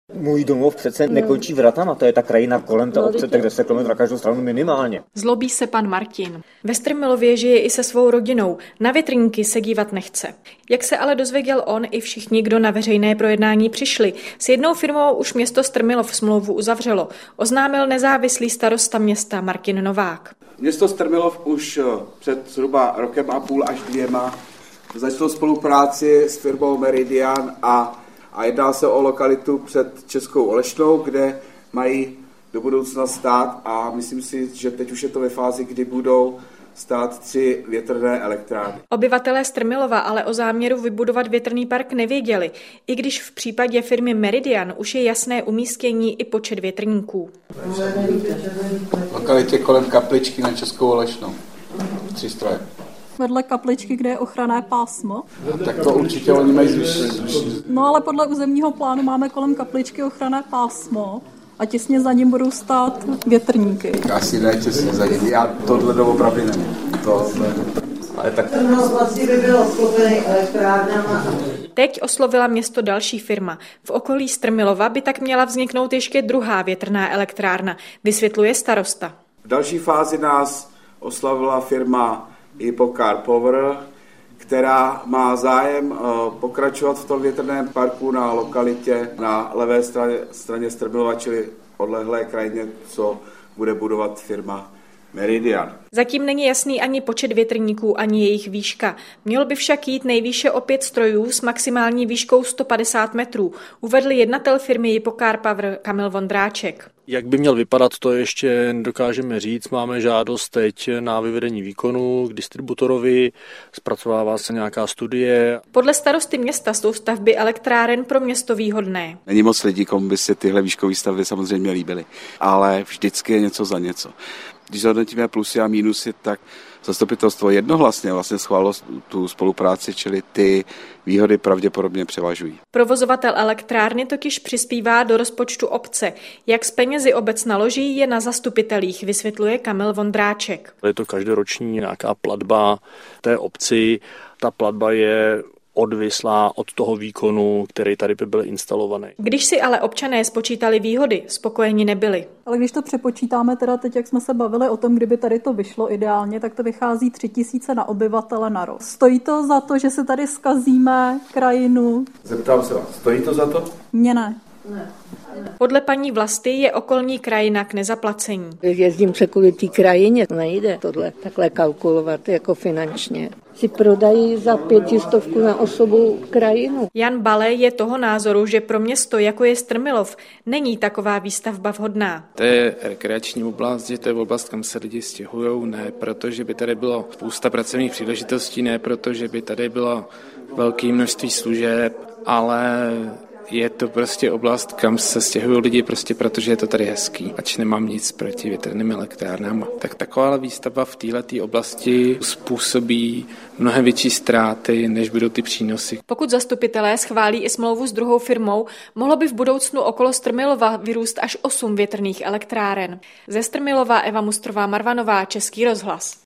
Můj domov přece nekončí vratama, to je ta krajina kolem té obce, tak 10 km na každou stranu minimálně. Zlobí se pan Martin. Ve Strmilově žije i se svou rodinou. Na větrníky se dívat nechce. Jak se ale dozvěděl on i všichni, kdo na veřejné projednání přišli, s jednou firmou už město Strmilov smlouvu uzavřelo, oznámil nezávislý starosta města Martin Novák. Město Strmilov už před zhruba rokem a půl až 2 začalo spolupráci s firmou Meridian a jedná se o lokalitu před Českou Olešnou, kde mají do budoucna stát a myslím si, že teď už je to ve fázi, kdy budou stát 3 větrné elektrárny. Obyvatelé Strmilova ale o záměru vybudovat větrný park nevěděli, i když v případě firmy Meridian už je jasné umístění i počet větrníků. V lokalitě kolem kapličky na Českou Olešnou. 3 stroje. Vedle kapličky, kde je ochranné pásmo. Tak to určitě oni mají zvýšit. No ale podle územního plánu máme kolem kapličky ochranné pásmo a těsně za ním budou stát větrníky. Asi ne těsně za ním, já tohle doopravdy nevím. Ale tak... Vlastně by bylo sklopený elektrárnama. Teď oslovila město další firma. V okolí Strmilova by tak měla vzniknout ještě druhá větrná elektrárna, vysvětluje starosta. V další fázi nás oslavila firma Hypocar Power, která má zájem pokračovat v tom větrném parku na lokalitě na levé straně Strmilova, čili odlehlé krajině, co bude budovat firma Meridian. Zatím není jasný ani počet větrníků, ani jejich výška. Mělo by však jít nejvýše o 5 strojů s maximální výškou 150 metrů, uvedl jednatel firmy Hypocar Power Kamil Vondráček. Jak by měl vypadat, to ještě nedokážeme říct. Máme žádost teď na vyvedení výkonu k distributorovi, zpracovává se nějaká studie. Podle starosty města jsou stavby elektráren pro město výhodné. Není moc lidí, komu by se tyhle výškové stavby samozřejmě líbily, ale vždycky je něco za něco. Když zhodnotíme plusy a mínusy, tak zastupitelstvo jednohlasně vlastně schválilo tu spolupráci, čili ty výhody pravděpodobně převažují. Provozovatel elektrárny totiž přispívá do rozpočtu obce. Jak s penězi obec naloží, je na zastupitelích, vysvětluje Kamil Vondráček. Je to každoroční nějaká platba té obci. Ta platba je odvislá od toho výkonu, který tady by byl instalovaný. Když si ale občané spočítali výhody, spokojeni nebyli. Ale když to přepočítáme teda teď, jak jsme se bavili o tom, kdyby tady to vyšlo ideálně, tak to vychází 3 000 na obyvatele na rok. Stojí to za to, že se tady zkazíme krajinu? Zeptám se vás, stojí to za to? Mně ne. Podle paní Vlasty je okolní krajina k nezaplacení. Jezdím kvůli té krajině, nejde tohle takhle kalkulovat jako finančně. Si prodají za 500 na osobu krajinu. Jan Bale je toho názoru, že pro město, jako je Strmilov, není taková výstavba vhodná. To je rekreační oblast, že to je oblast, kam se lidi stěhují, ne protože by tady bylo spousta pracovních příležitostí, ne protože by tady bylo velké množství služeb, ale je to prostě oblast, kam se stěhují lidi prostě protože je to tady hezký. Ač nemám nic proti větrným elektrárnám. Tak taková výstavba v této oblasti způsobí mnohem větší ztráty, než budou ty přínosy. Pokud zastupitelé schválí i smlouvu s druhou firmou, mohlo by v budoucnu okolo Strmilova vyrůst až 8 větrných elektráren. Ze Strmilova Eva Mustrová Marvanová, Český rozhlas.